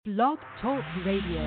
Blog Talk Radio.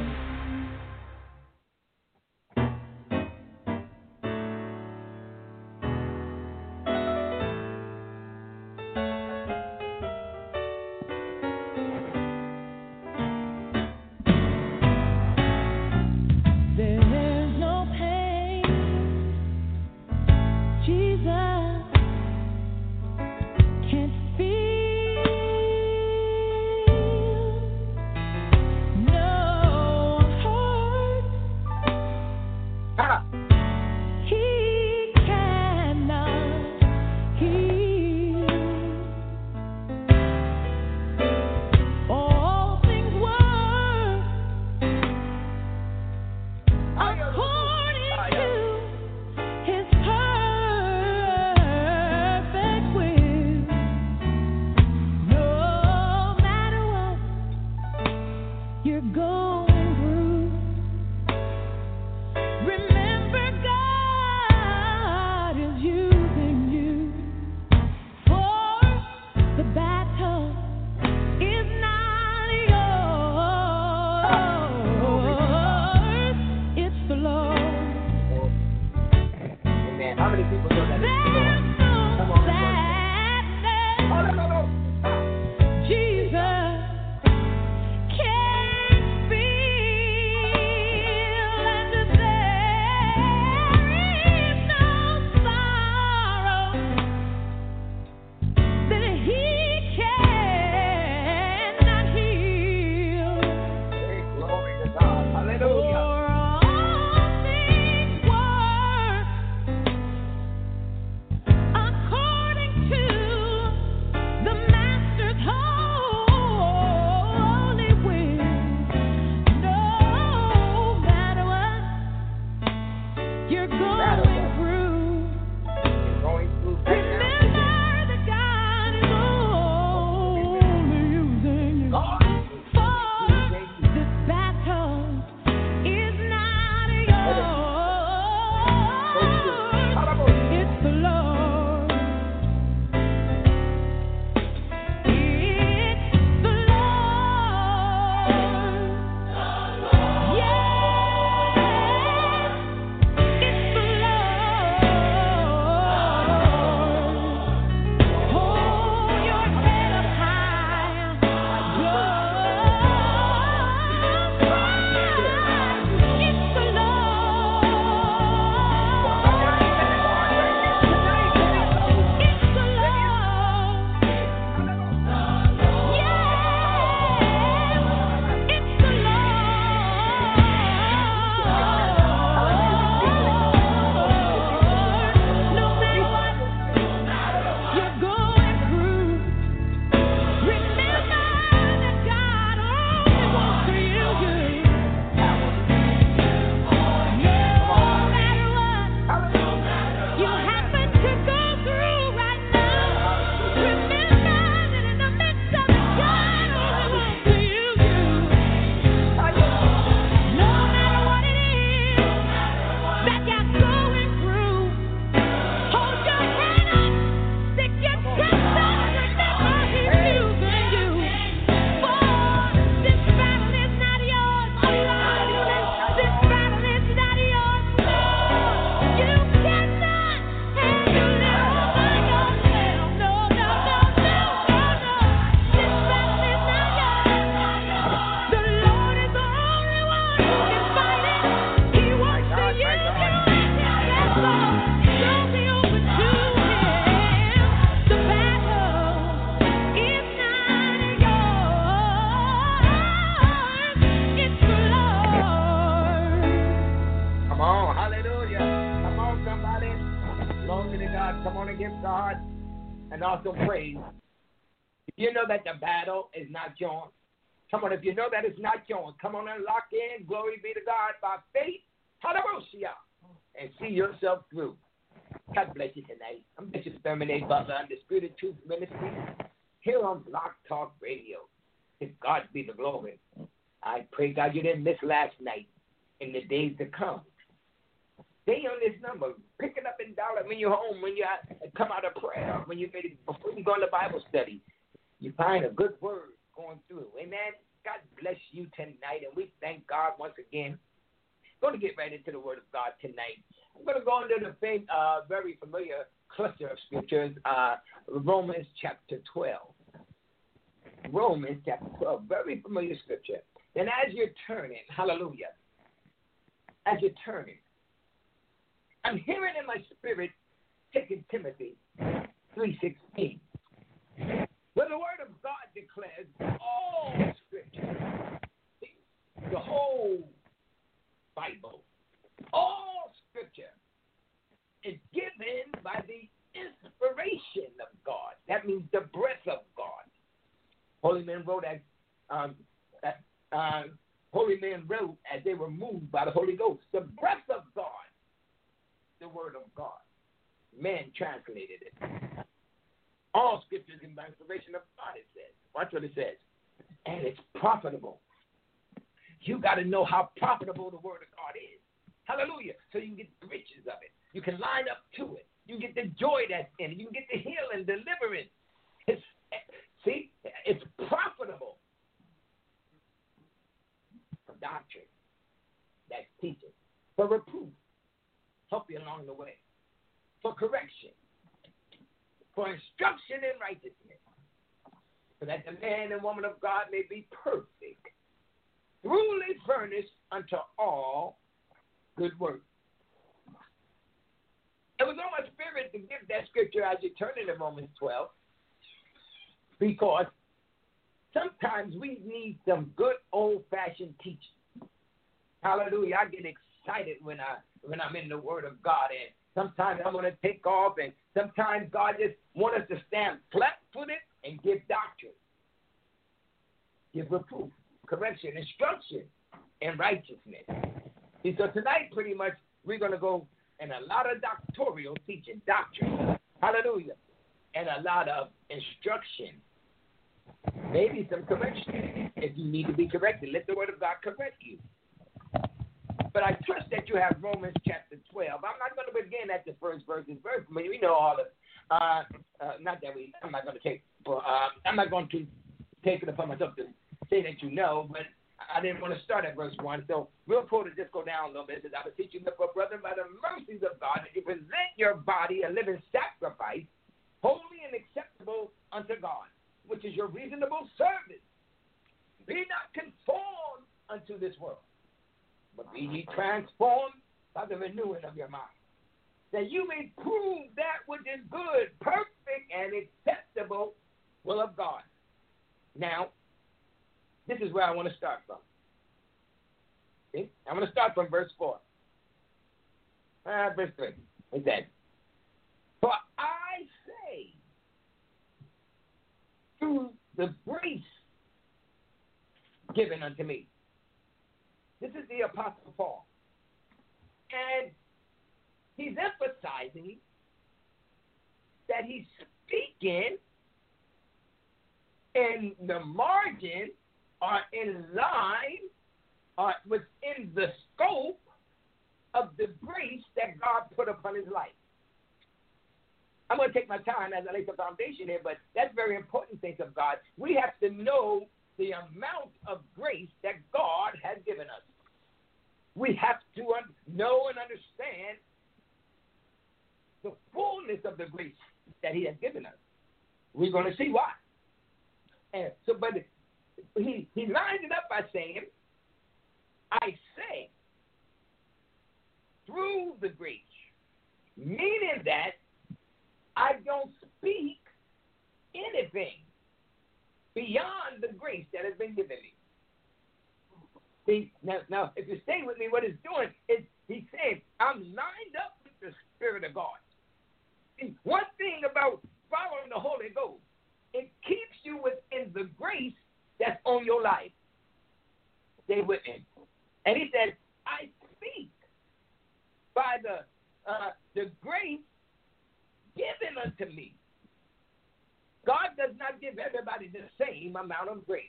That the battle is not yours. Come on, if you know that it's not yours, come on and lock in. Glory be to God by faith. Hallelujah. And see yourself through. God bless you tonight. I'm Bishop Thurman A. Butler, Undisputed Truth Ministry, here on Block Talk Radio. To God be the glory. I pray, God, you didn't miss last night in the days to come. Stay on this number. Pick it up and dial it when you're home, when you come out of prayer, when you're ready, before you go into Bible study. You find a good word going through. Amen. God bless you tonight, and we thank God once again. I'm going to get right into the Word of God tonight. I'm going to go into the very familiar cluster of scriptures, Romans chapter 12. Romans chapter 12, very familiar scripture. And as you're turning, hallelujah, as you're turning, I'm hearing in my spirit 2 Timothy 3:16, where the Word of God declares all scripture, the whole Bible, all scripture is given by the inspiration of God. That means the breath of God. Holy men wrote holy men wrote as they were moved by the Holy Ghost. The breath of God, the Word of God. Men translated it. All scriptures in by inspiration of God, it says. Watch what it says. And it's profitable. You got to know how profitable the Word of God is. Hallelujah. So you can get the riches of it. You can line up to it. You can get the joy that's in it. You can get the healing, deliverance. It's profitable for doctrine, that's teaching, for reproof, help you along the way, for correction, for instruction in righteousness, so that the man and woman of God may be perfect, truly furnished unto all good works. It was on my spirit to give that scripture as you turn into Romans 12, because sometimes we need some good old-fashioned teaching. Hallelujah. I get excited when I'm in the Word of God, and sometimes I want to take off, and sometimes God just wants us to stand flat-footed and give doctrine, give reproof, correction, instruction, and righteousness. And so tonight, pretty much, we're going to go in a lot of doctoral teaching, doctrine, hallelujah, and a lot of instruction, maybe some correction. If you need to be corrected, let the Word of God correct you. But I trust that you have Romans chapter 12. I'm not going to begin at the first verse. But we know all of I'm not going to take it upon myself to say that you know, but I didn't want to start at verse 1. So real quick to just go down a little bit. It says, I beseech you, therefore, brethren, by the mercies of God, that you present your body a living sacrifice, holy and acceptable unto God, which is your reasonable service. Be not conformed unto this world, but be ye transformed by the renewing of your mind, that you may prove that which is good, perfect, and acceptable will of God. Now, this is where I want to start from. See? I'm going to start from verse 4. Verse 3. It says, for I say, through the grace given unto me. This is the Apostle Paul. And he's emphasizing that he's speaking in the margin or in line or within the scope of the grace that God put upon his life. I'm going to take my time as I lay the foundation here, but that's very important, things of God. We have to know the amount of grace that God has given us. We have to know and understand the fullness of the grace that he has given us. We're going to see why. And so, but he lines it up by saying, I say, through the grace, meaning that I don't speak anything beyond the grace that has been given me. See, now, if you stay with me, what it's doing is he's saying, I'm lined up with the Spirit of God. See, one thing about following the Holy Ghost, it keeps you within the grace that's on your life. Stay with me. And he said, I speak by the grace given unto me. God does not give everybody the same amount of grace.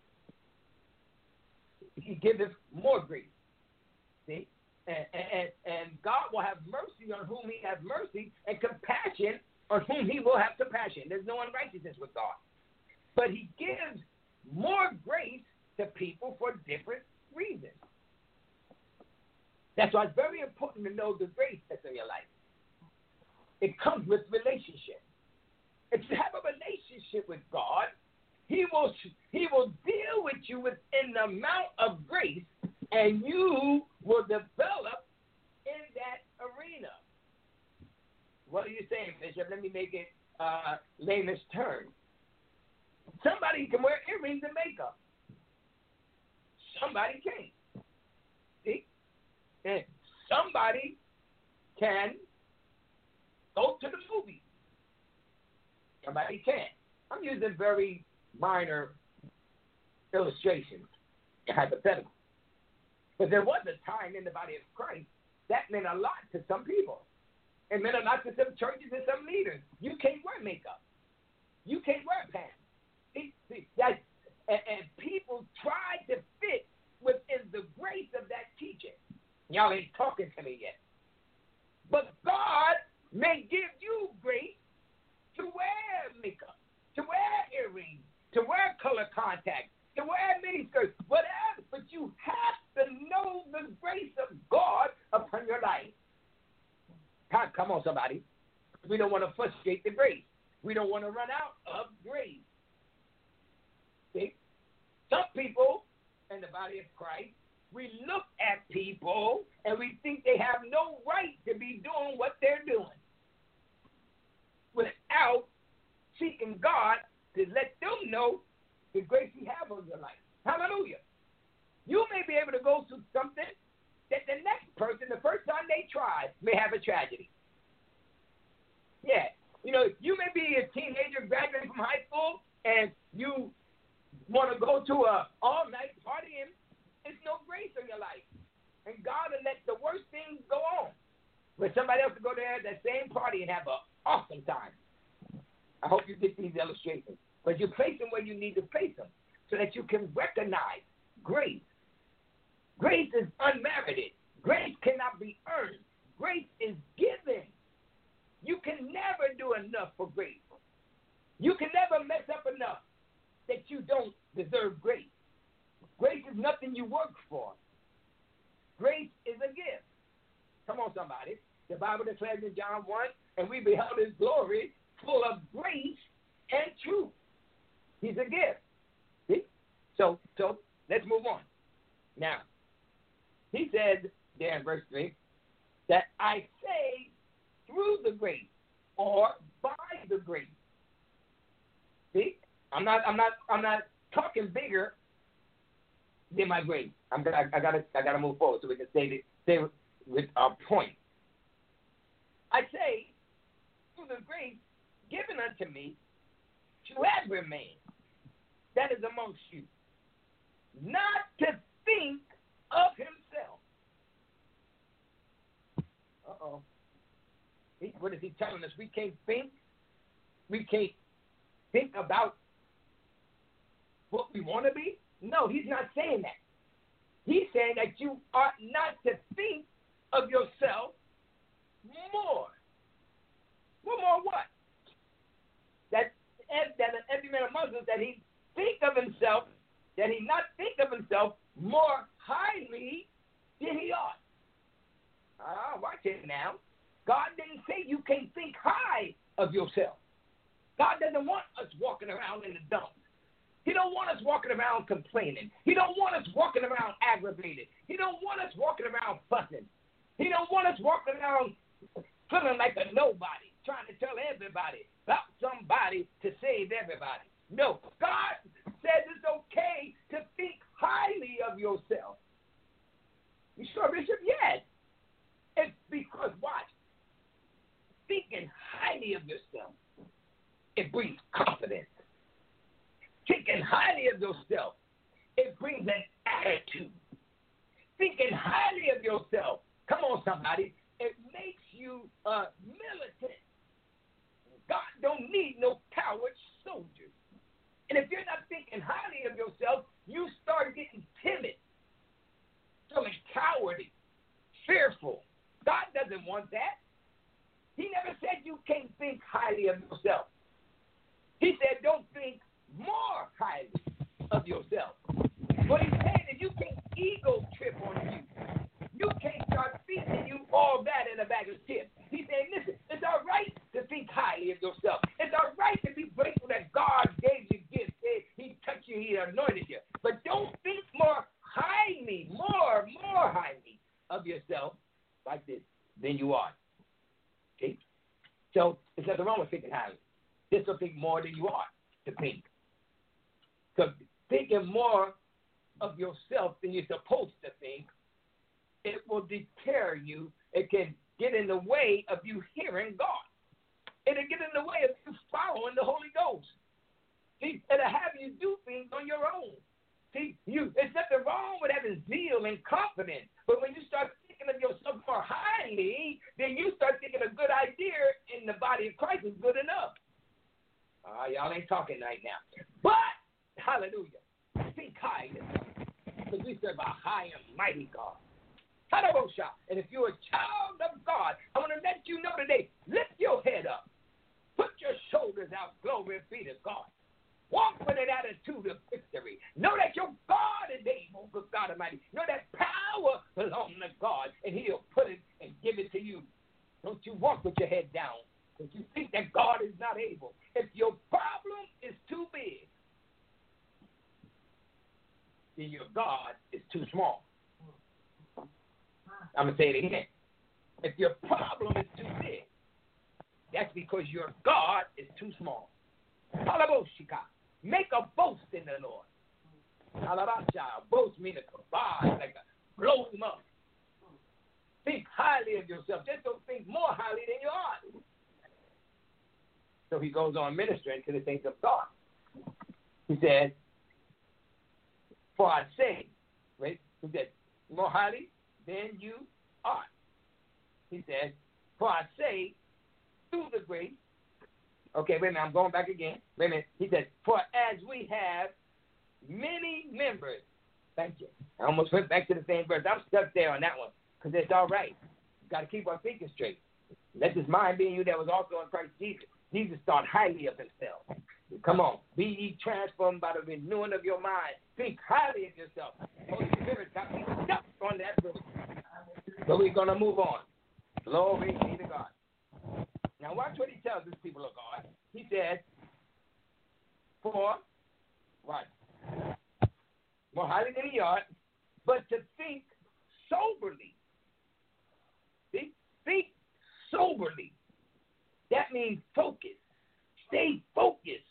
He giveth more grace. See? And God will have mercy on whom he has mercy, and compassion on whom he will have compassion. There's no unrighteousness with God. But he gives more grace to people for different reasons. That's why it's very important to know the grace that's in your life. It comes with relationship. If you have a relationship with God, He will deal with you within the amount of grace, and you will develop in that arena. What are you saying, Bishop? Let me make it layman's term. Somebody can wear earrings and makeup. Somebody can't. See? And somebody can go to the movies. Somebody can't. I'm using very minor illustrations, hypothetical. But there was a time in the body of Christ that meant a lot to some people. It meant a lot to some churches and some leaders. You can't wear makeup. You can't wear pants. And people tried to fit within the grace of that teaching. Y'all ain't talking to me yet. But God may give you grace to wear makeup, to wear earrings, to wear color contacts, to wear miniskirts, whatever. But you have to know the grace of God upon your life. Come on, somebody. We don't want to frustrate the grace. We don't want to run out of grace. See? Some people in the body of Christ, we look at people and we think they have no right to be doing what they're doing without seeking God to let them know the grace He has on your life. Hallelujah. You may be able to go through something that the next person, the first time they try, may have a tragedy. Yeah. You know, you may be a teenager graduating from high school and you want to go to a all-night party and there's no grace in your life. And God will let the worst things go on. But somebody else will go there at that same party and have an awesome time. I hope you get these illustrations. But you place them where you need to place them so that you can recognize grace. Grace is unmerited. Grace cannot be earned. Grace is given. You can never do enough for grace. You can never mess up enough that you don't deserve grace. Grace is nothing you work for. Grace is a gift. Come on, somebody. The Bible declares in John 1, and we beheld His glory full of grace and truth. He's a gift. See? So let's move on. Now, He said there in verse 3 that I say through the grace or by the grace. See? I'm not talking bigger than my grace. I gotta move forward so we can stay with our point. I say through the grace given unto me to every man that is amongst you, not to think of himself. Uh-oh. What is He telling us? We can't think about what we want to be? No, He's not saying that. He's saying that you ought not to think of yourself more. More what? That every man among us, that he think of himself, that he not think of himself more highly than he ought. Watch it now. God didn't say you can't think high of yourself. God doesn't want us walking around in the dumps. He don't want us walking around complaining. He don't want us walking around aggravated. He don't want us walking around fussing. He don't want us walking around feeling like a nobody, trying to tell everybody about somebody to save everybody. No, God says it's okay to think highly of yourself. You sure, Bishop? Yes. It's because, watch, thinking highly of yourself, it brings confidence. Thinking highly of yourself, it brings an attitude. Thinking highly of yourself, come on, somebody, it makes you militant. God don't need no coward soldiers. And if you're not thinking highly of yourself, you start getting timid, feeling cowardly, fearful. God doesn't want that. He never said you can't think highly of yourself. He said don't think more highly of yourself. What he's saying is you can't ego trip on you. You can't start feeding you all that in a bag of chips. He's saying, listen, it's all right to think highly of yourself. It's all right to be grateful that God gave you gifts. He touched you, he anointed you. But don't think more highly of yourself like this than you are. See? So there's nothing wrong with thinking highly. Just don't think more than you ought to think. Because thinking more of yourself than you're supposed to think, it will deter you. It can get in the way of you hearing God. It'll get in the way of you following the Holy Ghost. See, it'll have you do things on your own. See, there's nothing wrong with having zeal and confidence. But when you start thinking of yourself more highly, then you start thinking a good idea in the body of Christ is good enough. Y'all ain't talking right now. But, hallelujah, think high. Because we serve a high and mighty God. And if you're a child of God, I want to let you know today, lift your head up. Put your shoulders out. Glory be to God. Walk with an attitude of victory. Know that your God is able, good God Almighty. Know that power belongs to God, and he'll put it and give it to you. Don't you walk with your head down. If you think that God is not able. If your problem is too big, then your God is too small. I'm going to say it again. If your problem is too big, that's because your God is too small. Make a boast in the Lord. Boast means a kavod, like a blow him up. Think highly of yourself. Just don't think more highly than you ought. So he goes on ministering to the things of God. He said, for I say, right? He said, more highly than you ought. He said, for I say, through the grace. Okay, wait a minute, I'm going back again. Wait a minute. He said, for as we have many members. Thank you. I almost went back to the same verse. I'm stuck there on that one because it's all right. You've got to keep our thinking straight. Let this mind be in you that was also in Christ Jesus. Jesus thought highly of himself. Come on. Be ye transformed by the renewing of your mind. Think highly of yourself. Holy Spirit got me stuck on that verse. So we're going to move on. Glory be to God. Now watch what he tells his people of God. He said, for what? More highly than he ought, but to think soberly. See? Think soberly. That means focus. Stay focused.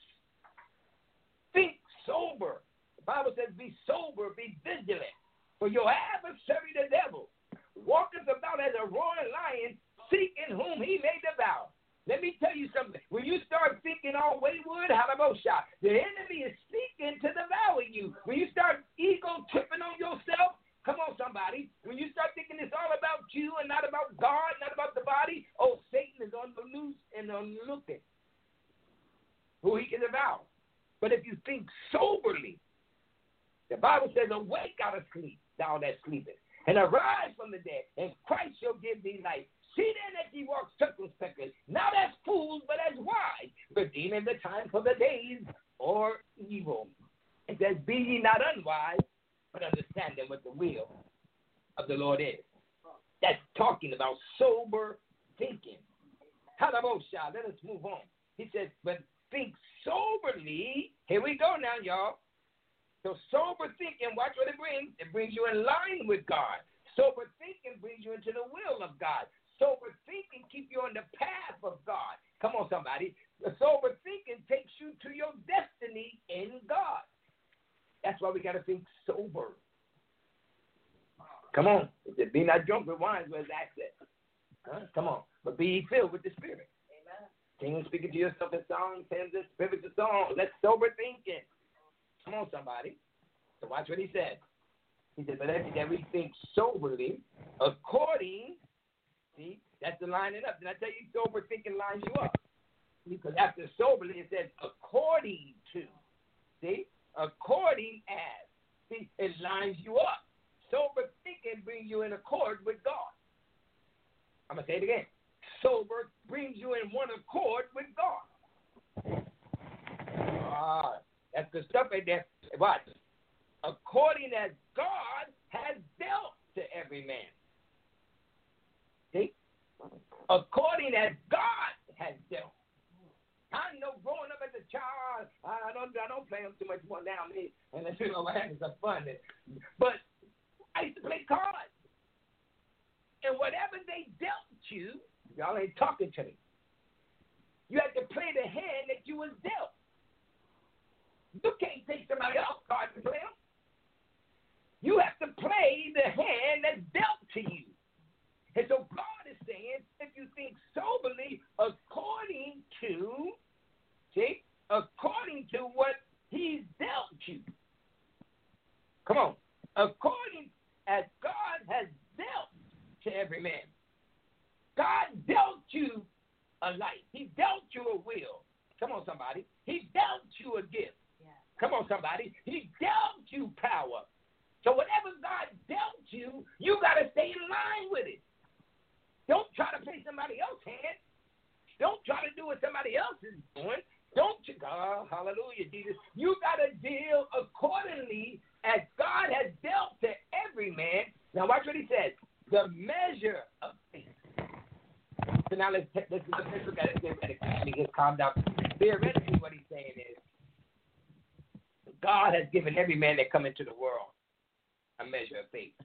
Think sober. The Bible says be sober, be vigilant. For your adversary, the devil, walketh about as a roaring lion, seeking whom he may devour. Let me tell you something. When you start thinking all wayward, halabosha, the enemy is seeking to devour you. When you start ego tripping on yourself, come on, somebody. When you start thinking it's all about you and not about God, not about the body, oh, Satan is on the loose and on the looking who he can devour. But if you think soberly, the Bible says, awake out of sleep, thou that sleepest, and arise from the dead, and Christ shall give thee life. See then that ye walk circumspectly, not as fools, but as wise, redeeming the time for the days or evil. It says, be ye not unwise, but understanding what the will of the Lord is. That's talking about sober thinking. Halabosha, let us move on. He says, but think soberly. Here we go now, y'all. So sober thinking, watch what it brings. It brings you in line with God. Sober thinking brings you into the will of God. Sober thinking keep you on the path of God. Come on, somebody. The sober thinking takes you to your destiny in God. That's why we got to think sober. Come on. It said, be not drunk with wine, where's access. Come on. But be filled with the Spirit. Amen. Sing, speaking to yourself in songs, hymns, and spirits of song. That's sober thinking. Come on, somebody. So watch what he said. He said, but that we think soberly, according, see, that's the lining up. Did I tell you sober thinking lines you up? Because after soberly, it says according to. See? According as. See, it lines you up. Sober thinking brings you in accord with God. I'm going to say it again. Sober brings you in one accord with God. That's the stuff right there. Watch. according as God has dealt to every man. See? According as God has dealt. I know growing up as a child, I don't play them too much more now. And we're having some fun. But I used to play cards. And whatever they dealt you, y'all ain't talking to me. You had to play the hand that you was dealt. You can't take somebody else's card and play them. You have to play the hand that's dealt to you. And so God is saying, if you think soberly, according to what he's dealt you. Come on. According as God has dealt to every man. God dealt you a life. He dealt you a will. Come on, somebody. He dealt you a gift. Yeah. Come on, somebody. He dealt you power. So whatever God dealt you, you got to stay in line with it. Don't try to play somebody else's hand. Don't try to do what somebody else is doing. Don't you, God, hallelujah, Jesus. You got to deal accordingly as God has dealt to every man. Now watch what he says. The measure of faith. So now let's look at it theoretically. Let me just calm down. Theoretically, what he's saying is, God has given every man that come into the world a measure of faith.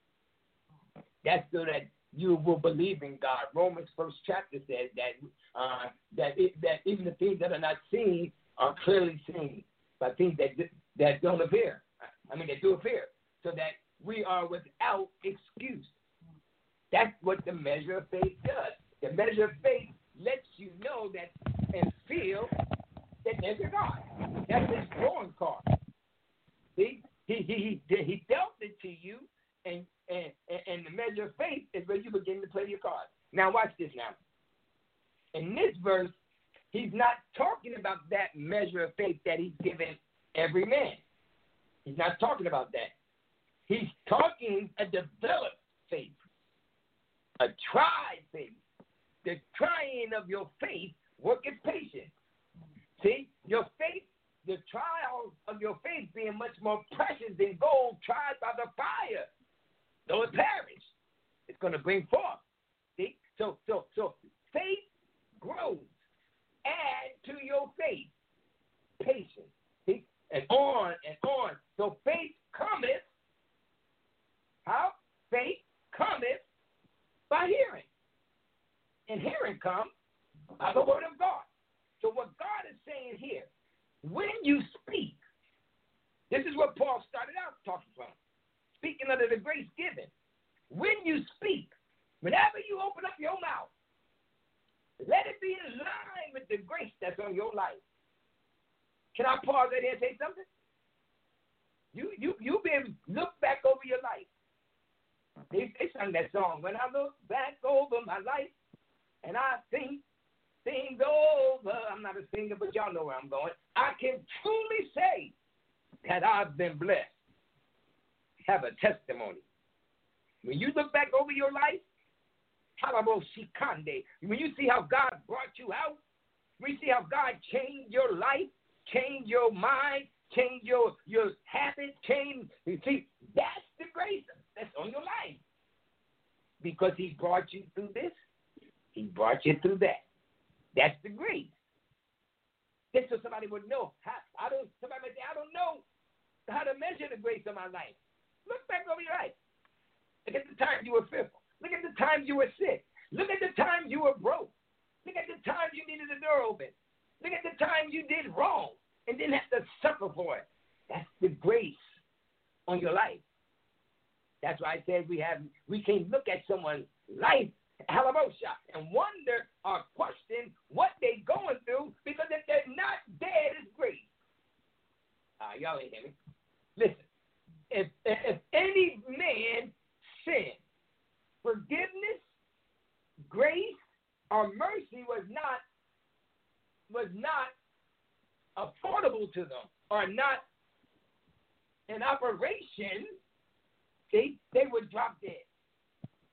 That's so that you will believe in God. Romans 1st chapter says that even the things that are not seen are clearly seen by things that don't appear. That do appear, so that we are without excuse. That's what the measure of faith does. The measure of faith lets you know that and feel that there's a God. That's his drawing card. See, he dealt it to you, and the measure of faith is where you begin to play your cards. Now watch this now. In this verse, he's not talking about that measure of faith that he's given every man. He's not talking about that. He's talking a developed faith, a tried faith. The trying of your faith worketh patience. See, your faith, the trial of your faith being much more precious than gold tried by the fire. Though it perish, it's going to bring forth. See, so faith grows. Add to your faith patience. See, and on and on. So faith cometh. How? Faith cometh by hearing. And hearing comes by the word of God. So what God is saying here, when you speak, this is what Paul started out talking from. Speaking under the grace given. When you speak, whenever you open up your mouth, let it be in line with the grace that's on your life. Can I pause right here and say something? You've been look back over your life. They sung that song, when I look back over my life and I think things over. I'm not a singer, but y'all know where I'm going. I can truly say that I've been blessed. Have a testimony. When you look back over your life, when you see how God brought you out, when you see how God changed your life, changed your mind, changed your habits, you see, that's the grace that's on your life. Because he brought you through this, he brought you through that. That's the grace. Just so somebody would know. Somebody might say, I don't know how to measure the grace of my life. Look back over your life. Look at the times you were fearful. Look at the times you were sick. Look at the times you were broke. Look at the times you needed the door open. Look at the times you did wrong and didn't have to suffer for it. That's the grace on your life. That's why I said we can look at someone's life, hallelujah, and wonder or question what they're going through, because if they're not dead, it's grace. Y'all ain't hear me. Listen, if any man sin, forgiveness, grace, or mercy was not affordable to them, or not in operation, see, they would drop dead.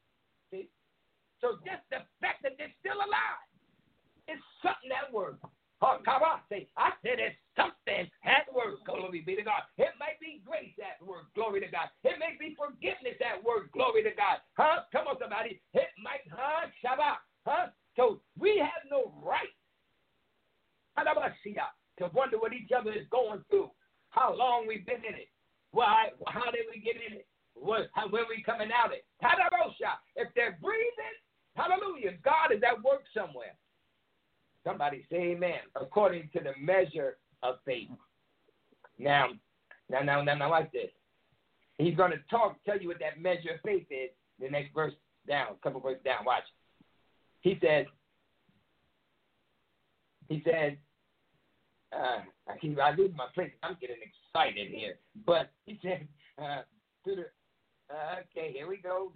See? So just the fact that they're still alive is something that works. Oh, Kabase. I said it's something at work. Glory be to God. It might be grace at work. Glory to God. It may be forgiveness at work. Glory to God. Huh? Come on, somebody. It might, Shabbat. Huh? So we have no right to wonder what each other is going through, how long we've been in it, why, how did we get in it, when we coming out of it. If they're breathing, hallelujah, God is at work somewhere. Somebody say amen, according to the measure of faith. Now, watch this. He's going to tell you what that measure of faith is. The next verse down, a couple verses down, watch. He said, I lose my place. I'm getting excited here. But he said, okay, here we go.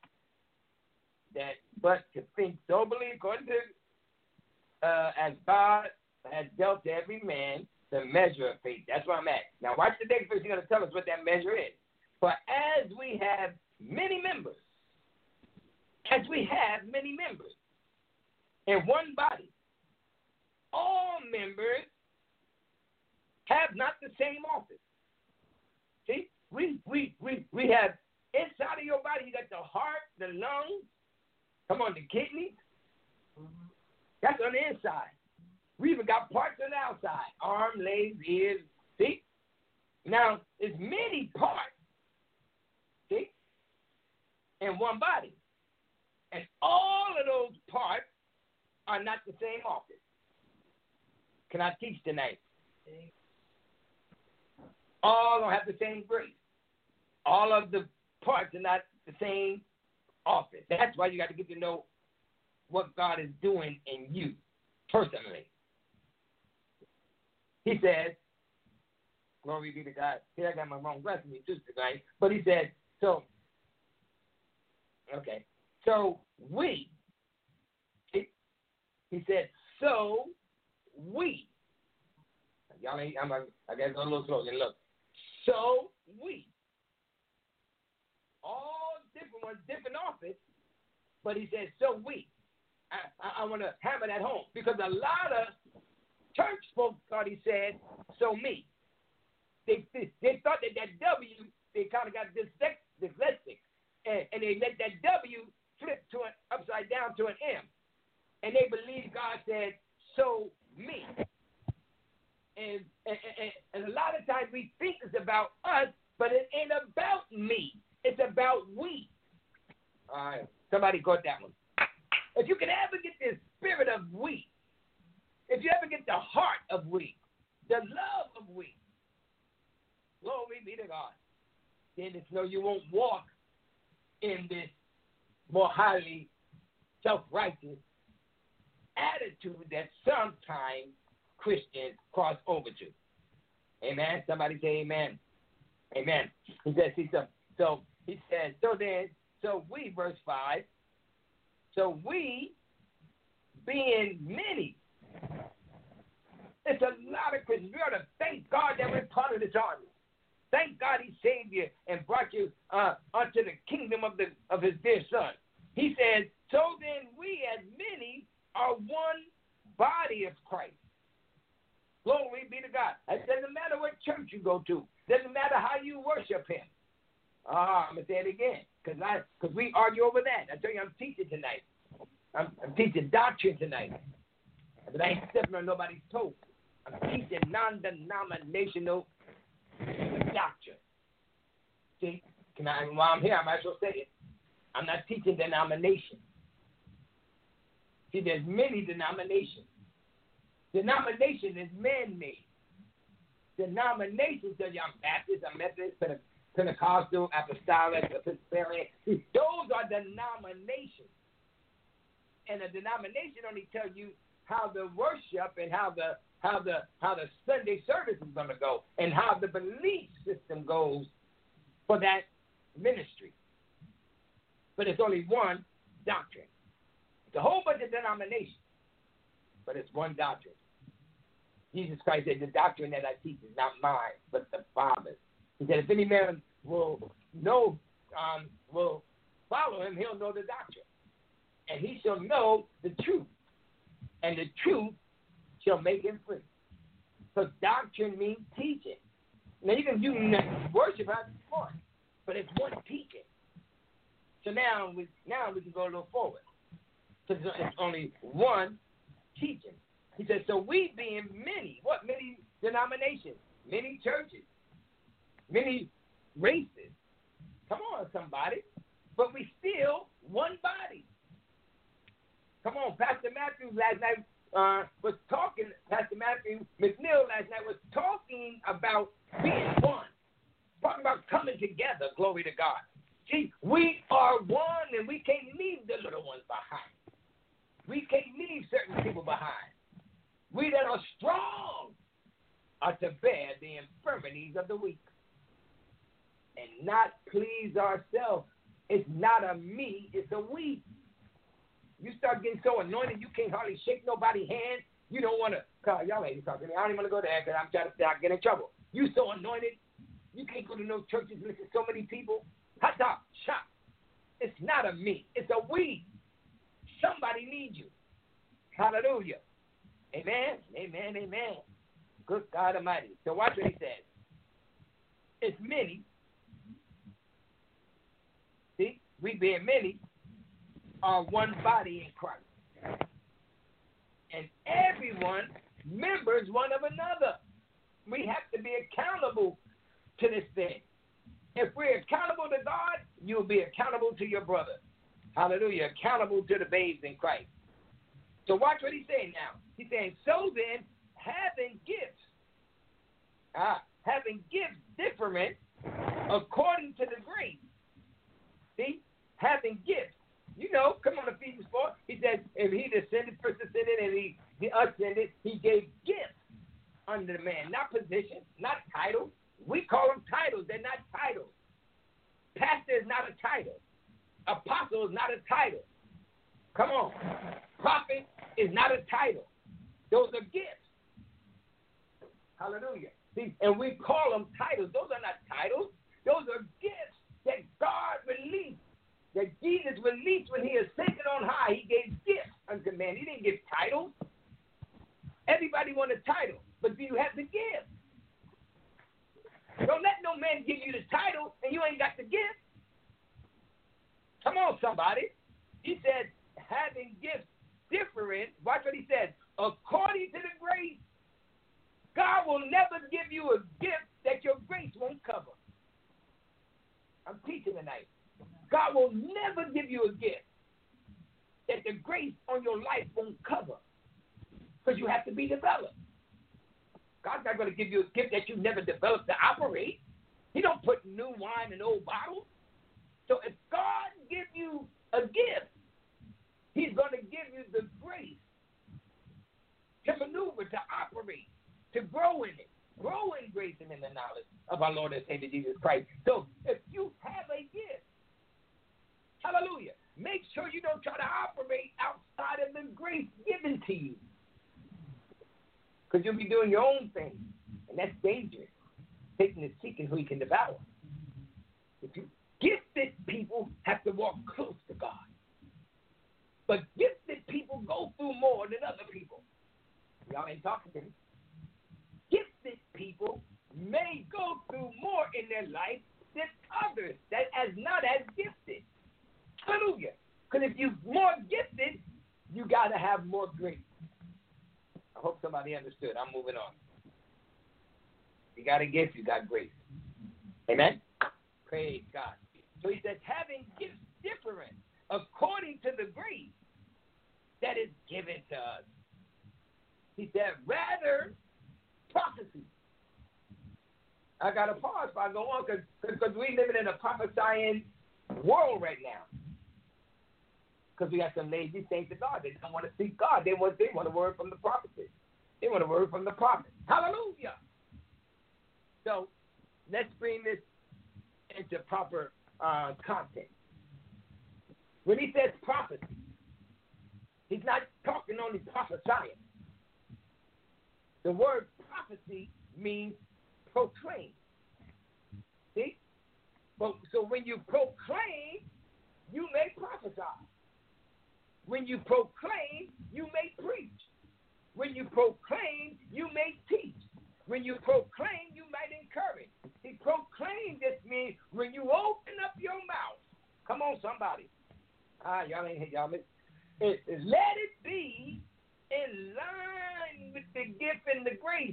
But to think soberly according to as God has dealt to every man the measure of faith. That's where I'm at. Now watch the next verse. He's going to tell us what that measure is. For as we have many members in one body, all members have not the same office. See, we have inside of your body, you got the heart, the lungs, come on, the kidneys. That's on the inside. We even got parts on the outside, arm, legs, ears. See? Now, it's many parts, see, in one body. And all of those parts are not the same office. Can I teach tonight? All don't have the same grace. All of the parts are not the same office. That's why you got to get to know what God is doing in you personally. He says, glory be to God. Here I got my wrong glasses too tonight. But he said, so we. He said, so we. Y'all ain't, I got a little slogan. Look. So we. All different ones, different office. But he said, so we. I want to hammer that home because a lot of church folks thought he said, so me. They thought that W, they kind of got dyslexic. And they let that W flip to an upside down to an M. And they believe God said, so me. And a lot of times we think it's about us, but it ain't about me. It's about we. All right. Somebody got that one. If you can ever get the spirit of we, if you ever get the heart of we, the love of we, glory be to God, then it's no, you won't walk in this more highly self-righteous attitude that sometimes Christians cross over to. Amen. Somebody say amen. Amen. He says, so we, verse 5, so we being many. It's a lot of Christians. We ought to thank God that we're part of this army. Thank God he saved you and brought you unto the kingdom of his dear son. He says, so then we as many are one body of Christ. Glory be to God. It doesn't matter what church you go to. Doesn't matter how you worship him. I'm going to say it again because we argue over that. I tell you, I'm teaching tonight. I'm teaching doctrine tonight. But I ain't stepping on nobody's toes. I'm teaching non-denominational doctrine. See, while I'm here, I might as well say it. I'm not teaching denomination. See, there's many denominations. Denomination is man-made. Denominations, I'm Baptist, I'm Methodist, Pentecostal, Apostolic, Episcopalian. Those are denominations. And a denomination only tells you how the worship and how the Sunday service is going to go and how the belief system goes for that ministry. But it's only one doctrine. It's a whole bunch of denominations, but it's one doctrine. Jesus Christ said, the doctrine that I teach is not mine, but the Father's. He said, if any man will follow him, he'll know the doctrine. And he shall know the truth. And the truth shall make him free. So doctrine means teaching. Now you can worship however you want, but it's one teaching. So now we can go a little forward. Because it's only one teaching. He says, so we being many, many denominations, many churches, many races. Come on, somebody. But we still one body. Come on, Pastor Matthew last night was talking, Pastor Matthew McNeil last night was talking about being one. Talking about coming together, glory to God. See, we are one and we can't leave the little ones behind. We can't leave certain people behind. We that are strong are to bear the infirmities of the weak and not please ourselves. It's not a me, it's a we. You start getting so anointed, you can't hardly shake nobody's hand. You don't want to, y'all ain't talking to me. I don't even want to go there because I'm trying to not get in trouble. You so anointed, you can't go to no churches and listen to so many people. Hot dog, shop. It's not a me, it's a we. Somebody needs you. Hallelujah. Amen, amen, amen. Good God Almighty. So watch what he says. It's many. See, we being many are one body in Christ. And everyone members one of another. We have to be accountable to this thing. If we're accountable to God, you'll be accountable to your brother. Hallelujah. Accountable to the babes in Christ. So watch what he's saying now. He's saying, so then, having gifts different according to the grace. See? Having gifts. You know, come on, Ephesians 4. He said, if he first ascended and he ascended, he gave gifts unto the man. Not position, not titles. We call them titles. They're not titles. Pastor is not a title. Apostle is not a title. Come on. Prophet is not a title. Those are gifts. Hallelujah. See, and we call them titles. Those are not titles. Those are gifts that God released, that Jesus released when he ascended on high. He gave gifts unto man. He didn't give titles. Everybody want a title, but do you have the gift? Don't let no man give you the title and you ain't got the gift. Come on, somebody. He said, having gifts different, watch what he said, according to the grace. God will never give you a gift that your grace won't cover. I'm teaching tonight. God will never give you a gift that the grace on your life won't cover, because you have to be developed. God's not going to give you a gift that you never developed to operate. He don't put new wine in old bottles. So if God gives you a gift, he's going to give you the grace to maneuver, to operate, to grow in it. Grow in grace and in the knowledge of our Lord and Savior Jesus Christ. So if you have a gift, hallelujah, make sure you don't try to operate outside of the grace given to you, because you'll be doing your own thing, and that's dangerous. Satan is seeking who he can devour. If you gifted people have to walk close to God, but gifted people go through more than other people. Y'all ain't talking to me. Gifted people may go through more in their life than others that is not as gifted. Hallelujah. Because if you're more gifted, you got to have more grace. I hope somebody understood. I'm moving on. You got a gift, you got grace. Amen? Praise God. So he says, having gifts different according to the grace that is given to us. He said, rather prophecy. I got to pause if I go on, because we living in a prophesying world right now. Because we got some lazy saints of God. They don't want to seek God. They want a word from the prophet. They want a word from the prophet. Hallelujah. So let's bring this into proper context. When he says prophecy, he's not talking only prophesying. The word prophecy means proclaim. See? So when you proclaim, you may prophesy. When you proclaim, you may preach. When you proclaim, you may teach. When you proclaim, you might encourage. See, proclaim just means when you open up your mouth. Come on, somebody. Y'all ain't y'all. Let it be in line with the gift and the grace.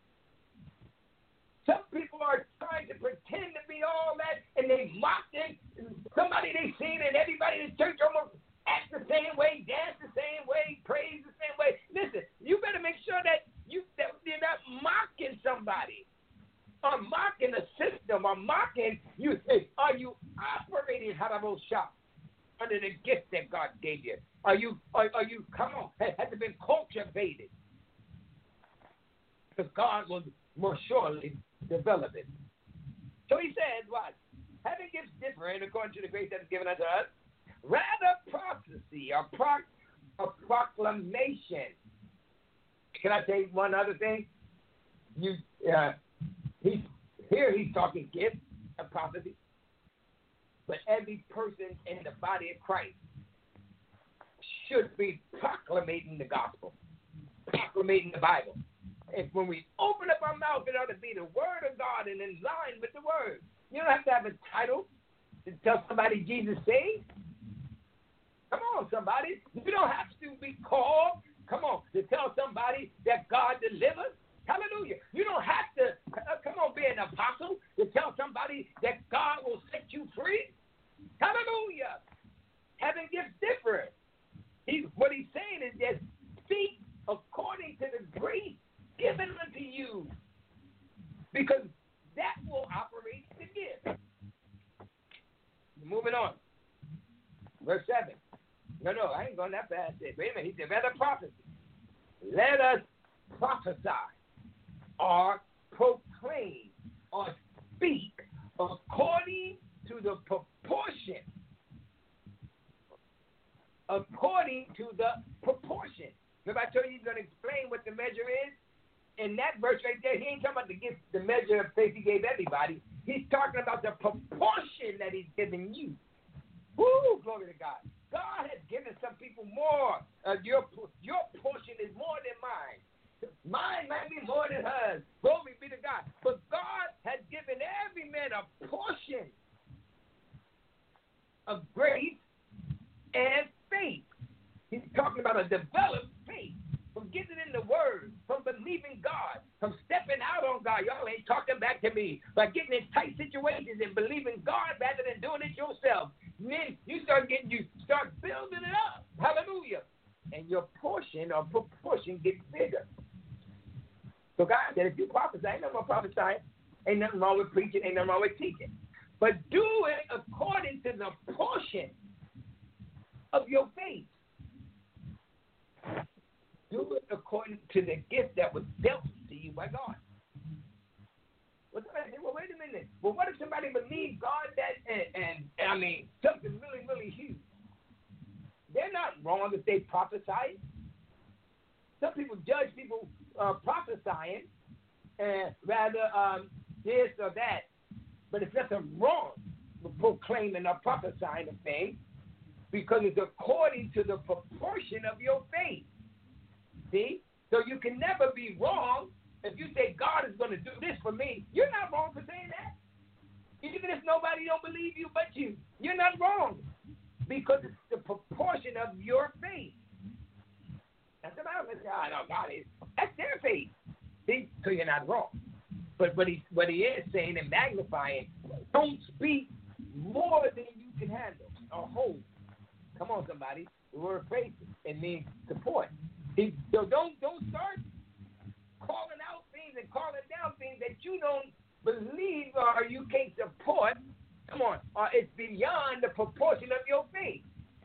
Some people are trying to pretend to be all that, and they mock it. Somebody they seen, and everybody in the church almost act the same way, dance the same way, praise the same way. Listen, you better make sure that you're not mocking somebody, or mocking the system, or mocking you. Are you operating shop under the gift that God gave you? Are you? Come on, has it been cultivated? Because God will more surely develop it. So he says, what? Having gifts different according to the grace that is given unto us, rather prophecy or proclamation. Can I say one other thing? He's talking gifts of prophecy, but every person in the body of Christ should be proclamating the gospel, proclamating the Bible. And when we open up our mouth, it ought to be the word of God and in line with the word. You don't have to have a title to tell somebody Jesus saved. Come on, somebody. You don't have to be called, come on, to tell somebody that God delivers. Hallelujah. You don't have to, come on, be an apostle to tell somebody that God will set you free. Hallelujah. Having gifts different. What he's saying is that speak according to the grace given unto you, because that will operate the gift. Moving on. Verse 7. No, I ain't going that fast. Wait a minute. He said, rather prophecy. Let us prophesy or proclaim or speak according to the proportion. According to the proportion. Remember I told you he's going to explain what the measure is? In that verse right there, he ain't talking about the measure of faith he gave everybody. He's talking about the proportion that he's given you. Woo, glory to God. God has given some people more. Your portion is more than mine. Mine might be more than hers. Glory be to God. But God has given every man a portion of grace and faith. He's talking about a developed faith. From getting in the word, from believing God, from stepping out on God. Y'all ain't talking back to me. By getting in tight situations and believing God rather than doing it yourself. And then you start building it up. Hallelujah. And your portion or proportion gets bigger. So God said, if you prophesy, ain't nothing wrong with prophesying. Ain't nothing wrong with preaching. Ain't nothing wrong with teaching. But do it according to the portion of your faith. Do it according to the gift that was dealt to you by God. Well, wait a minute. Well, what if somebody believes God that, and I mean, something really, really huge? They're not wrong if they prophesy. Some people judge people prophesying, rather this or that. But it's nothing wrong with proclaiming or prophesying a thing, because it's according to the proportion of your faith. See? So you can never be wrong if you say God is going to do this for me. You're not wrong for saying that. Even if nobody don't believe you but you. You're not wrong. Because it's the proportion of your faith. That's what I was saying. No, God is. That's their faith. See? So you're not wrong. But what he is saying and magnifying, don't speak more than you can handle or hold. Come on, somebody. The word faith, it means support. So don't start calling out things and calling down things that you don't believe or you can't support. Come on, or it's beyond the proportion of your faith.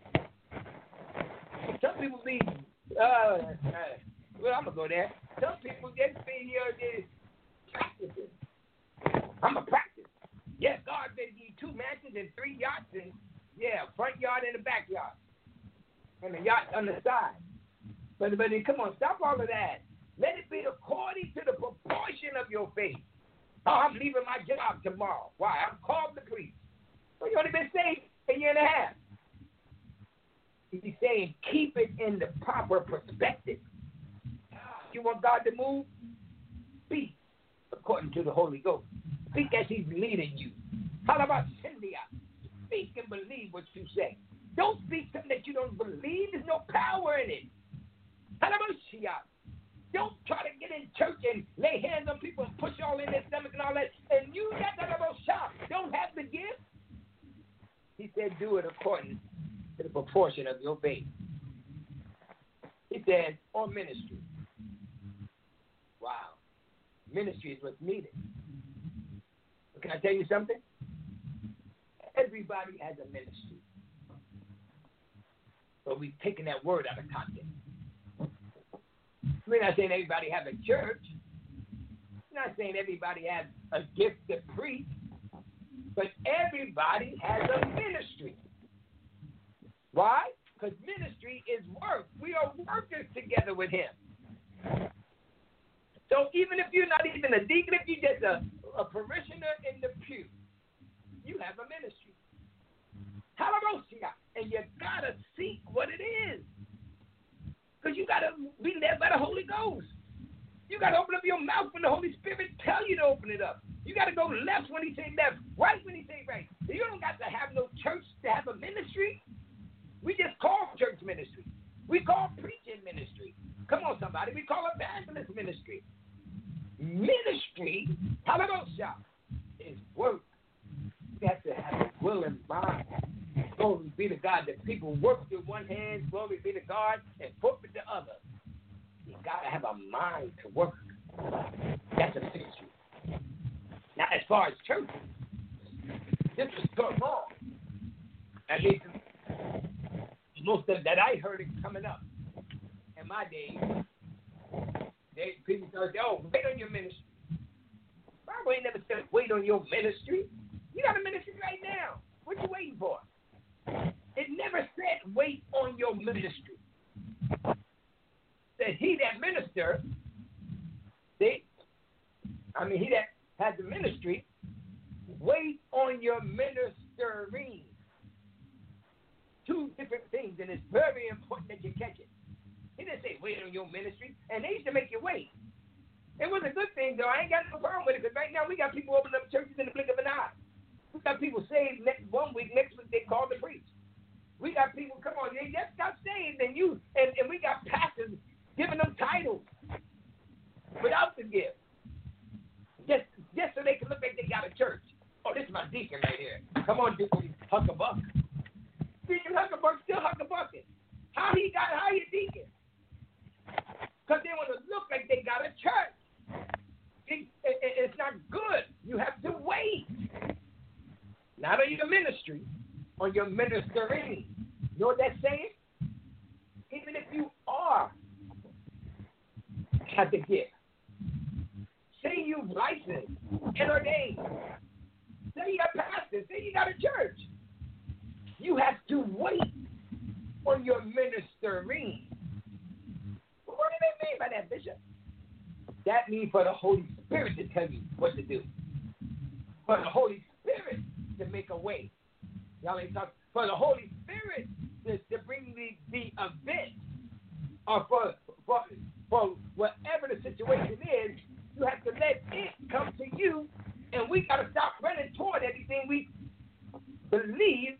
Some people be, well, I'm gonna go there. Some people just be here practicing. I'm a practice. Yes, God gave you 2 mansions and 3 yachts and front yard and the backyard, and the yacht on the side. But come on, stop all of that. Let it be according to the proportion of your faith. Oh, I'm leaving my job tomorrow. Why? I'm called to preach. Well, you only been saved a year and a half. He's saying keep it in the proper perspective. you want God to move, speak according to the Holy Ghost. Speak as He's leading you. How about Cynthia? Speak and believe what you say. Don't speak something that you don't believe. There's no power in it. How about Shia? Don't try to get in church and lay hands on people and push all in their stomach and all that. And you don't have the gift. He said, do it according to the proportion of your faith. He said, on ministry. Wow. Ministry is what's needed. But can I tell you something? Everybody has a ministry. But we've taken that word out of context. We're not saying everybody has a church. We're not saying everybody has a gift to preach. But everybody has a ministry. Why? Because ministry is work. We are workers together with Him. So even if you're not even a deacon, if you're just a parishioner in the pew, you have a ministry. Hallelujah. And you got to seek what it is. Because you got to be led by the Holy Ghost. You got to open up your mouth when the Holy Spirit tell you to open it up. You got to go left when He say left, right when He say right. You don't got to have no church to have a ministry. We just call church ministry. We call preaching ministry. Come on, somebody. We call evangelist ministry. Ministry, hallelujah, is work. You have to have a will and mind. Glory be to God that people work with one hand, glory be to God, and foot with the other. You got to have a mind to work. That's a ministry. Now, as far as church, this was going on. At least most of that I heard it coming up in my days. People started saying, oh, wait on your ministry. Bible ain't never said wait on your ministry. You got a ministry right now. What you waiting for? It never said wait on your ministry. It said he that minister, he that has the ministry, wait on your ministering. Two different things, and it's very important that you catch it. He didn't say wait on your ministry, and they used to make you wait. It was a good thing, though. I ain't got no problem with it, because right now we got people opening up churches in the blink of an eye. We got people saved one week, next week they call to preach. We got people, come on, they just got saved, and we got pastors giving them titles without the gift. Just so they can look like they got a church. Oh, this is my deacon right here. Come on, Deacon Huckabuck. Deacon Huckabuck still Huckabucking. How you deacon? Because they want to look like they got a church. It's not good. You have to wait. Not on your ministry, on your ministering. You know what that's saying? Even if you have the gift. Say you licensed and ordained. Say you got pastors. Say you got a church. You have to wait on your ministering. What do they mean by that, Bishop? That means for the Holy Spirit to tell you what to do. For the Holy Spirit to make a way. Y'all ain't talking. For the Holy Spirit to bring the event, or for whatever the situation is, you have to let it come to you, and we got to stop running toward everything we believe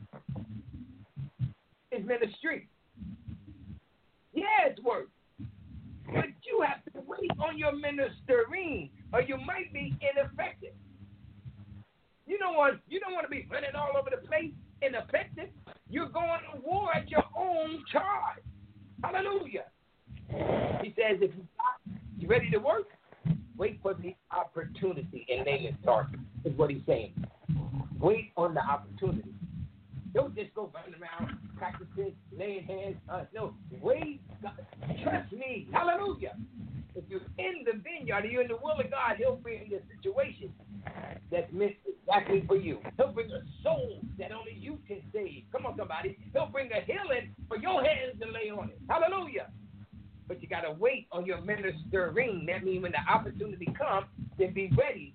is ministry. Yeah, it's work. But you have to wait on your ministering, or you might be ineffective. You don't want to be running all over the place, ineffective. You're going to war at your own charge. Hallelujah. He says, if you're ready to work, wait for the opportunity. And name it start is what he's saying. Wait on the opportunity. Don't just go running around practicing, laying hands. No, wait. Trust me. Hallelujah. If you're in the vineyard, you're in the will of God, He'll bring you a situation that's meant exactly for you. He'll bring a soul that only you can save. Come on, somebody. He'll bring a healing for your hands to lay on it. Hallelujah. But you got to wait on your ministering. That means when the opportunity comes, then be ready.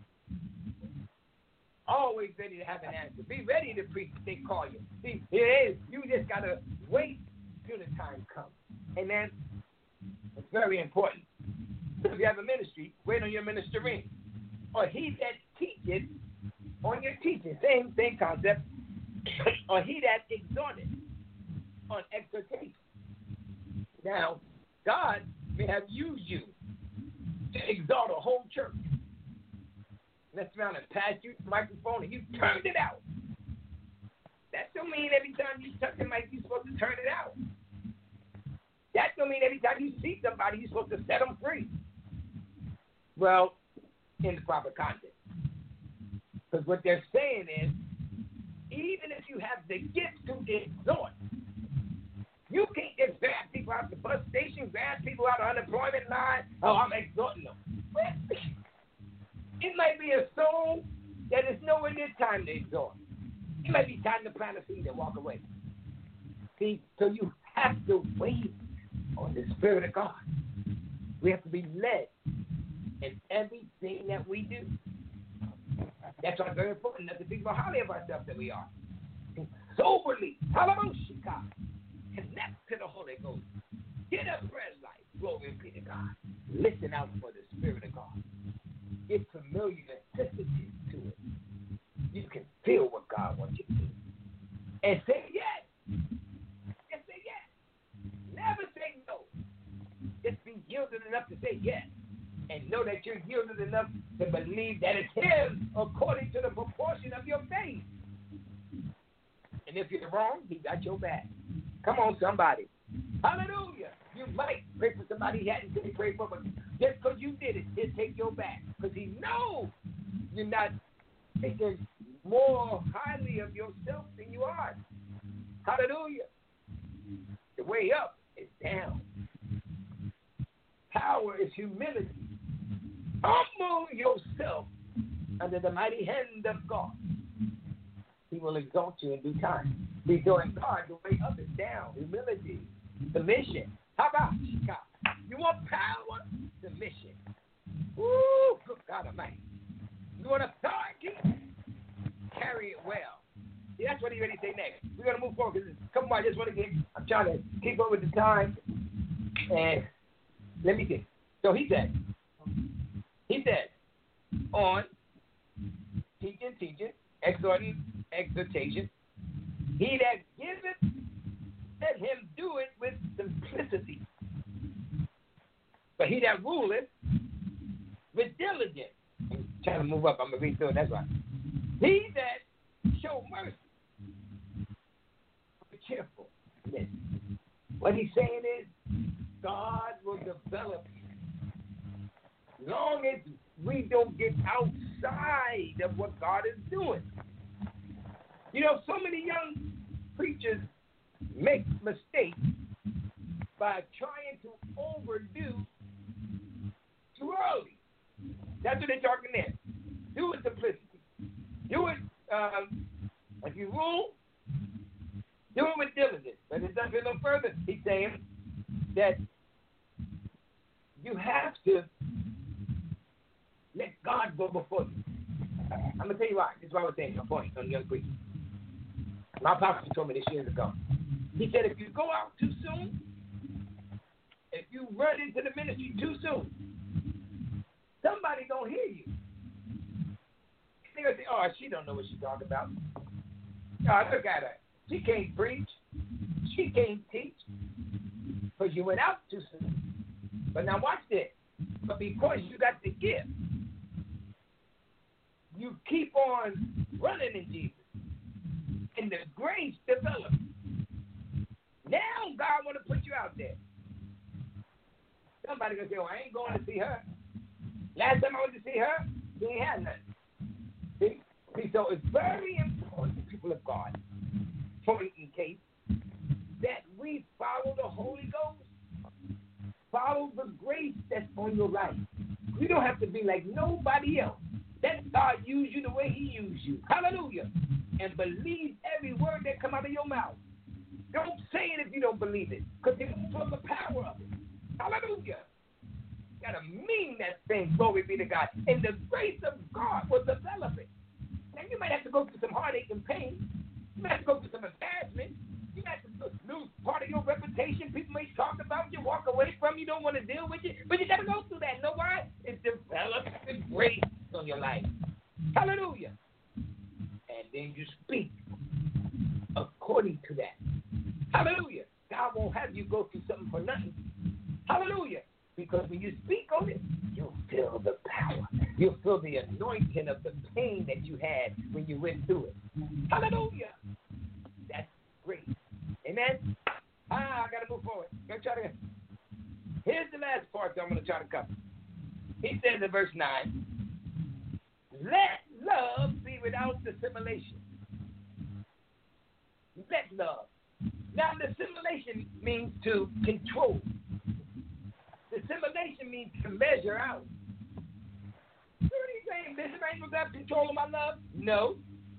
Always ready to have an answer. Be ready to preach if they call you. See, it is. You just got to wait till the time comes. Amen? It's very important. If you have a ministry, wait on your ministering. Or he that teacheth on your teaching. Same concept. Or he that exhorteth on exhortation. Now, God may have used you to exhort a whole church. Messed around and passed you the microphone and you turned it out. That don't mean every time you touch the mic you're supposed to turn it out. That don't mean every time you see somebody you're supposed to set them free. Well, in the proper context. Because what they're saying is, even if you have the gift to exhort, you can't just grab people out the bus station, grab people out of unemployment line. Oh, I'm exhorting them. It might be a soul that is nowhere near time to exhort. It might be time to plant a seed and walk away. See, so you have to wait on the Spirit of God. We have to be led in everything that we do. That's why it's very important that to think about how highly of ourselves that we are. And soberly, hallelujah, connect to the Holy Ghost. Get a prayer life. Glory be to God. Listen out for the Spirit of God. Get familiar and sensitive to it. You can feel what God wants you to do. And say yes. And say yes. Never say no. Just be yielded enough to say yes. And know that you're yielded enough to believe that it's Him according to the proportion of your faith. And if you're wrong, He got your back. Come on, somebody. Hallelujah. You might pray for somebody He hadn't been prayed for, but just because you did it, He'll take your back. Because He knows you're not thinking more highly of yourself than you are. Hallelujah. The way up is down. Power is humility. Humble yourself under the mighty hand of God. He will exalt you in due time. Be doing God, the way up is down. Humility, submission. How about you want power? Submission. Woo! Good God Almighty. You want authority? Carry it well. See, that's what He's ready to say next. We're going to move forward because come on, I just want to get, I'm trying to keep up with the time. And let me see. So he said, on teaching, exhorting, exhortation, he that giveth, let him do it with simplicity. But he that ruleth with diligence. I'm trying to move up. I'm going to read through it. That's right. He that show mercy with cheerfulness. What he's saying is, God will develop you. Long as we don't get outside of what God is doing. You know, so many young preachers make mistakes by trying to overdo too early. That's what they're talking there. Do it simplicity. Do it, if you rule, do it with diligence. But it doesn't go no further. He's saying that you have to let God go before you. I'm going to tell you why. This is why I was saying my point on young preachers. My pastor told me this years ago. He said if you go out too soon, if you run into the ministry too soon, somebody going to hear you. They're going to say, oh, she don't know what she's talking about. Oh, look at her. She can't preach. She can't teach. Because you went out too soon. But now watch this. But because you got the gift, you keep on running in Jesus. And the grace develops. Now God want to put you out there. Somebody going to say, oh, I ain't going to see her. Last time I went to see her, she ain't had nothing. See, so it's very important, people of God, point in case, that we follow the Holy Ghost. Follow the grace that's on your life. You don't have to be like nobody else. Let God use you the way He used you. Hallelujah. And believe every word that come out of your mouth. Don't say it if you don't believe it, because it won't feel the power of it. Hallelujah. You got to mean that thing, glory be to God. And the grace of God will develop it. Now, you might have to go through some heartache and pain. You might have to go through some embarrassment. You might have to lose part of your reputation. People may talk about you, walk away from you, don't want to deal with you. But you got to go through that. Know why? that. Hallelujah. God won't have you go through something for nothing. Hallelujah. Because when you speak on it, you'll feel the power. You'll feel the anointing of the pain that you had when you went through it. Hallelujah. That's great. Amen. I got to move forward. Here's the last part that I'm going to try to cover. He says in verse 9, let love be without dissimulation. Let love. Now, dissimulation means to control. Dissimulation means to measure out. What are you saying, Bishop? Ain't no got control of my love? No.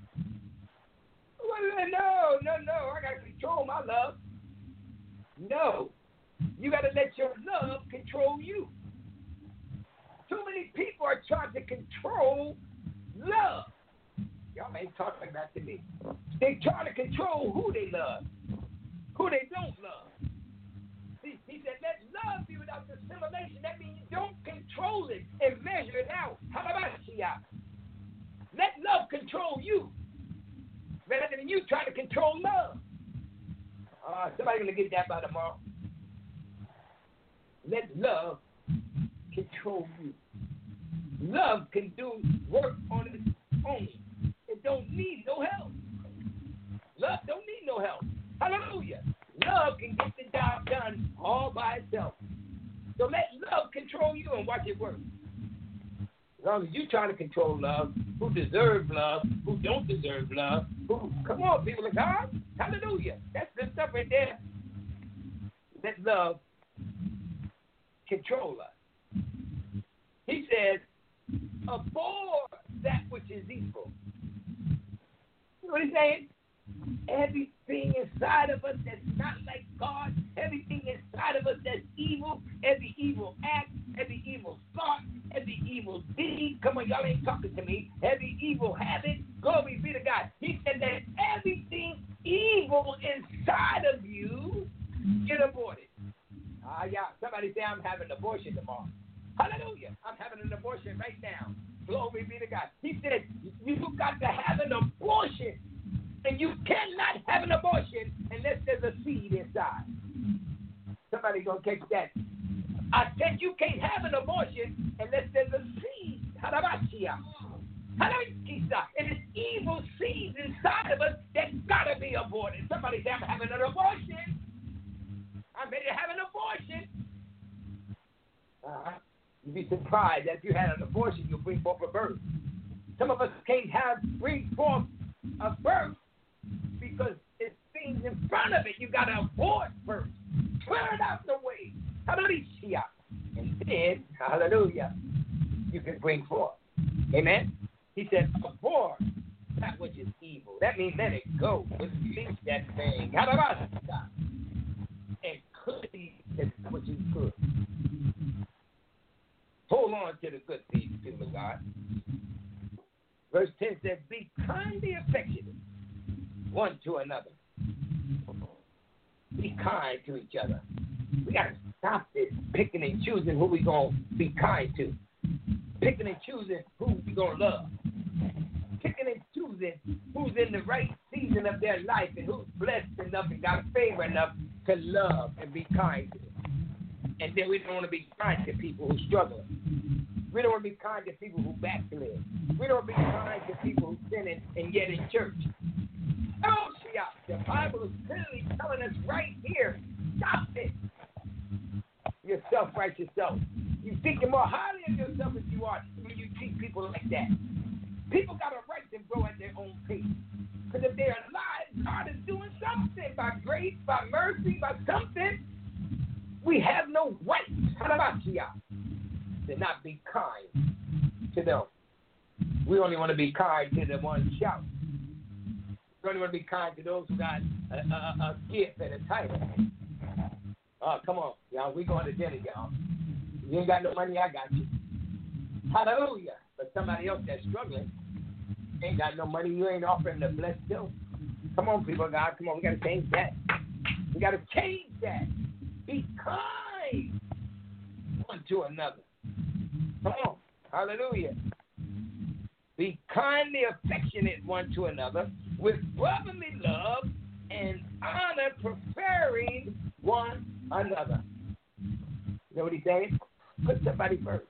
No. I got to control my love. No. You got to let your love control you. Too many people are trying to control love. Y'all ain't talking about to me. They trying to control who they love, who they don't love. See, he said, let love be without dissimulation. That means you don't control it and measure it out. Let love control you rather than you trying to control love. Somebody's going to get that by tomorrow. Let love control you. Love can do work on its own. It don't need no help. Love don't need no help. Hallelujah. Love can get the job done all by itself. So let love control you and watch it work. As long as you're trying to control love, who deserve love, who don't deserve love, come on, people of God. Hallelujah. That's the stuff right there. Let love control us. He says, abhor that which is evil. You know what he's saying? Everything inside of us that's not like God, everything inside of us that's evil, every evil act, every evil thought, every evil deed. Come on, y'all ain't talking to me. Every evil habit, glory be to God. He said that everything evil inside of you, get aborted. Yeah. Somebody say, I'm having an abortion tomorrow. Hallelujah. I'm having an abortion right now. Glory be to God. He said, you got to have an abortion. And you cannot have an abortion unless there's a seed inside. Somebody gonna catch that. I said you can't have an abortion unless there's a seed. And it's evil seeds inside of us that gotta be aborted. Somebody say, I'm having an abortion. I'm ready to have an abortion. You'd be surprised that if you had an abortion, you'll bring forth a birth. Some of us can't bring forth a birth because it's things in front of it. You got to abort first. Clear it out the way. Hallelujah. And then, hallelujah, you can bring forth. Amen? He said, abhor that which is evil. That means let it go. Release that thing. Hallelujah. And cleave that which is good. Hold on to the good things, people of God. Verse 10 says, be kindly affectionate one to another. Be kind to each other. We got to stop this picking and choosing who we're going to be kind to. Picking and choosing who we're going to love. Picking and choosing who's in the right season of their life and who's blessed enough and got favor enough to love and be kind to them. And then we don't want to be kind to people who struggle. We don't want to be kind to people who backslid. We don't want to be kind to people who sin and yet in church. Oh, the Bible is clearly telling us right here, stop it. You're self-righteous self. You think you're more highly of yourself than you are when you treat people like that. People got a right to grow at their own pace. Because if they're alive, God is doing something by grace, by mercy, by something. We have no right to not be kind to them. We only want to be kind to the ones shouting. We only want to be kind to those who got a gift and a title. Come on, y'all. We going to dinner, y'all. You ain't got no money, I got you. Hallelujah. But somebody else that's struggling ain't got no money, you ain't offering the blessed too. Come on, people of God. Come on, we got to change that. We got to change that. Be kind one to another. Come on. Hallelujah. Be kindly affectionate one to another with brotherly love and honor, preferring one another. You know what he's saying? Put somebody first.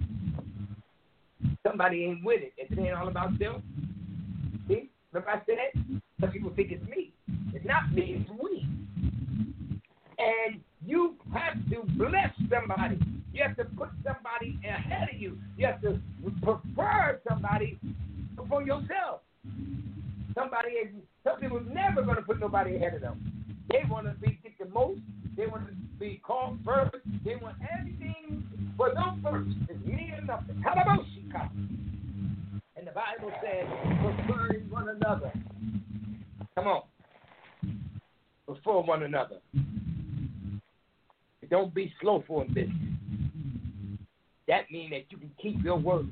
Somebody ain't with it. If it ain't all about them, see? Remember I said? Some people think it's me. It's not me, it's we. And you have to bless somebody. You have to put somebody ahead of you. You have to prefer somebody before yourself. Some people are never going to put nobody ahead of them. They want to get the most. They want to be called first. They want everything for them first. It's me and nothing. Halaboshika. And the Bible says, preferring one another. Come on. Before one another. Don't be slowful in business. That means that you can keep your word.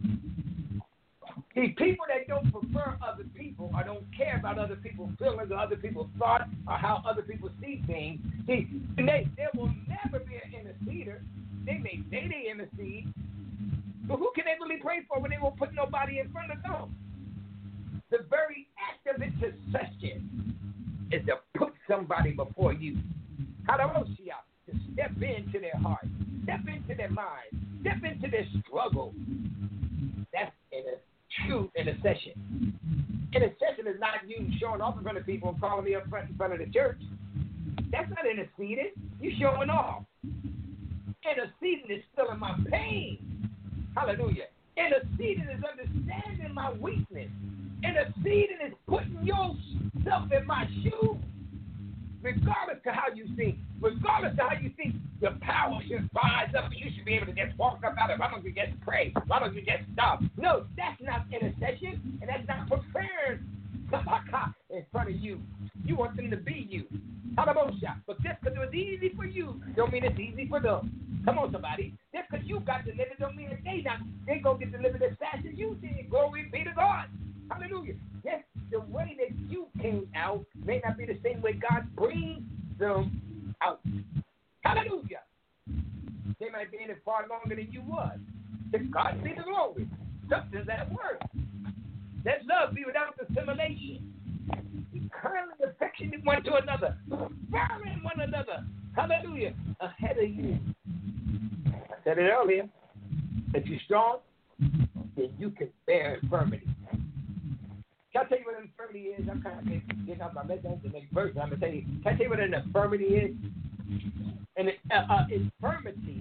See, people that don't prefer other people or don't care about other people's feelings or other people's thoughts or how other people see things, see, there will never be an interceder. They may say they intercede, but who can they really pray for when they won't put nobody in front of them? The very act of intercession is to put somebody before you. Hallelujah. To step into their heart, step into their mind, step into their struggle. That's in a true intercession. Intercession is not you showing off in front of people and calling me up in front of the church. That's not interceding. You're showing off. Interceding is feeling my pain. Hallelujah. Interceding is understanding my weakness. Interceding is putting yourself in my shoes. Regardless of how you think, regardless of how you think your power should rise up, you should be able to just walk up out of it. Why don't you just pray? Why don't you just stop? No, that's not intercession, and that's not preparing in front of you. You want them to be you. But just because it was easy for you, don't mean it's easy for them. Come on, somebody. Just because you got delivered don't mean that they gonna get delivered as fast as you did. Glory be to God. Hallelujah. Yes, the way that you came out may not be the same way God brings them out. Hallelujah. They might be in it far longer than you was. To God be the glory. Something's at work. Let love be without assimilation. Be currently affectionate one to another. Preferring one another. Hallelujah. Ahead of you. I said it earlier. If you're strong, then you can bear infirmity. Can I tell you what an infirmity is? I'm kind of getting off my message the next verse. I'm going to tell you. Can I tell you what an infirmity is? An infirmity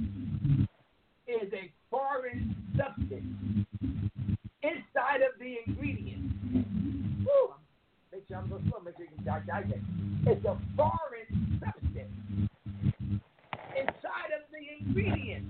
is a foreign substance inside of the ingredient. Woo! Make sure I'm going slow. Make sure you can digest. It's a foreign substance inside of the ingredient.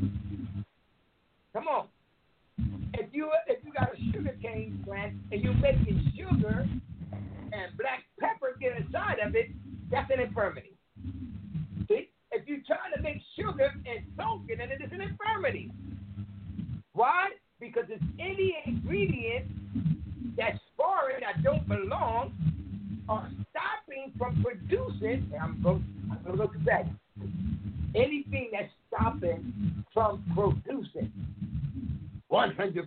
Come on. If you got a sugar cane plant and you're making sugar and black pepper get inside of it, that's an infirmity. See? If you're trying to make sugar and soak it in it, it's an infirmity. Why? Because it's any ingredient that's foreign, that don't belong, or stopping from producing. I'm going to go to that. Anything that's stopping from producing. 100%.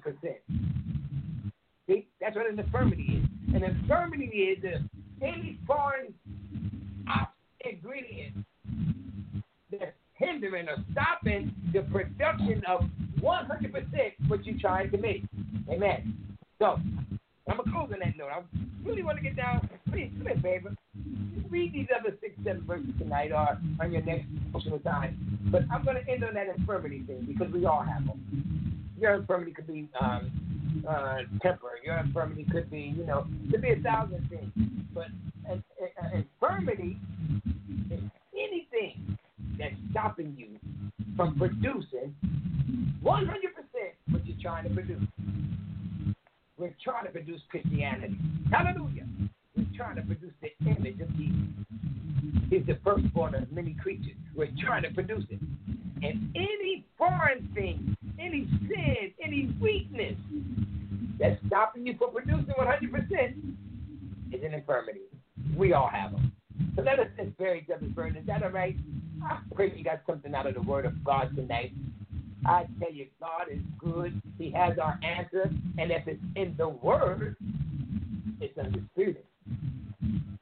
See, that's what an infirmity is. An infirmity is any foreign ingredient that's hindering or stopping the production of 100% what you're trying to make. Amen. So, I'm going to close on that note. I really want to get down. Please, do me a favor. Read these other 6-7 verses tonight or on your next portion of time. But I'm going to end on that infirmity thing because we all have them. Your infirmity could be temporary. Your infirmity could be, could be 1,000 things. But an infirmity is anything that's stopping you from producing 100% what you're trying to produce. We're trying to produce Christianity. Hallelujah. We're trying to produce the image of Jesus. He's the firstborn of many creatures. We're trying to produce it. And any foreign thing, any sin, any weakness that's stopping you from producing 100% is an infirmity. We all have them. So let us just bury each other's burden. Is that all right? I pray you got something out of the Word of God tonight. I tell you, God is good. He has our answer. And if it's in the Word, it's undisputed.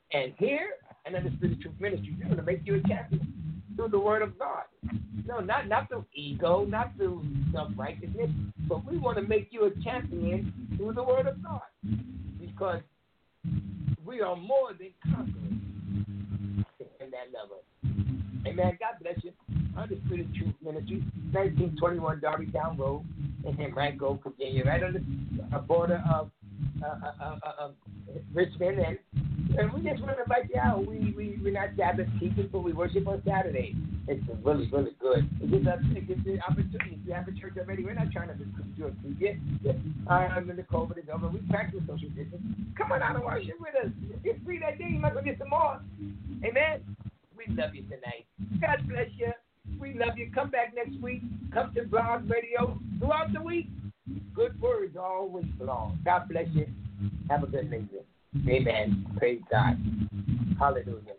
And here, and in the Spirit of Truth Ministry, we're going to make you a champion through the Word of God. No, not through ego, not through self-righteousness, but we want to make you a champion through the Word of God. Because we are more than conquerors in that level. Amen. God bless you. I'm the Spirit of Truth Ministry, 1921 Darbytown Road in Henrico, Virginia, right on the border of Richmond. And we just want to invite you out. We're not Sabbath keepers, but we worship on Saturday. It's really, really good. It gives an opportunity. If you have a church already, we're not trying to recruit you or keep you. I'm in the COVID is over. We practice social distance. Come on out and worship with us. It's free that day. You might go get some more. Amen. We love you tonight. God bless you. We love you. Come back next week. Come to Blog Radio throughout the week. Good words all week long. God bless you. Have a good night. Amen. Praise God. Hallelujah.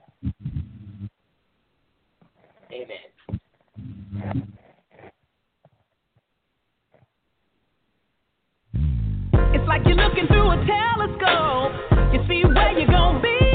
Amen. It's like you're looking through a telescope. You see where you're gonna be.